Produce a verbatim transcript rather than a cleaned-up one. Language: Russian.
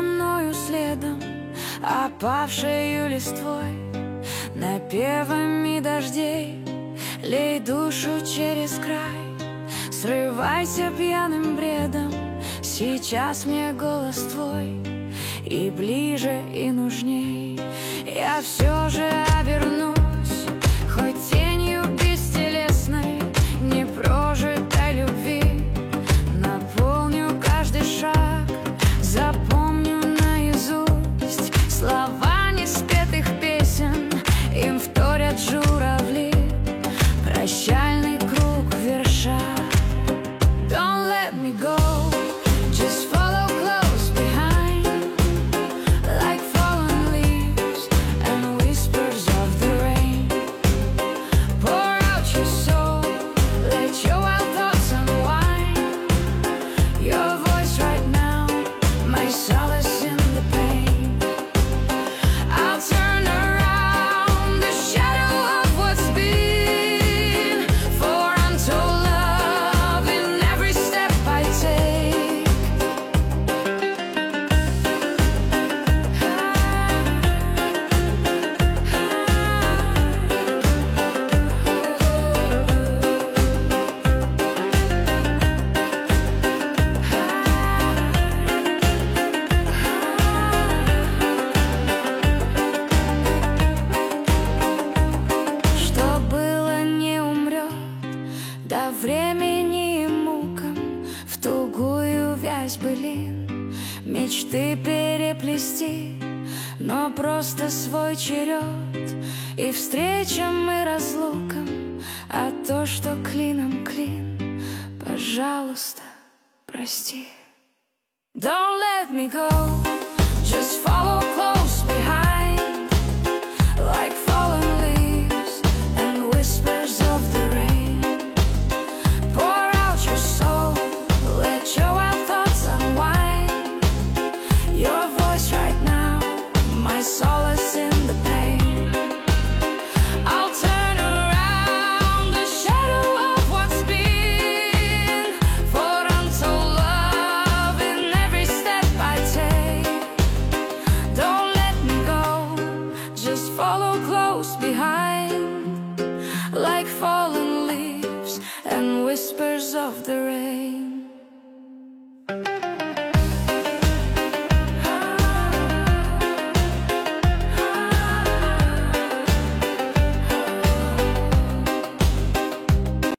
мною следом, опавшею листвой, напевами дождей. Лей душу через край, срывайся пьяным бредом. Сейчас мне голос твой и ближе, и нужней. Я все же обернусь, хоть тенью бестелесной, непрожитой любви. Наполню каждый шаг, запомню наизусть слова неспетых песен, им вторят журавли, прощальный круг верша. Don't let me go, just follow close behind, like fallen leaves and whispers of the rain. Pour out your soul, let your wild thoughts unwind. Your voice right now, my solace in the pain. I'll turn around the shadow of what's been, for untold love in every step I take. Что было, не умрет, до времени и мукам в тугую вязь былин мечты переплести, но просто свой черед и встречам, и разлукам. А то, что клином клин, пожалуйста, прости. Don't let me go,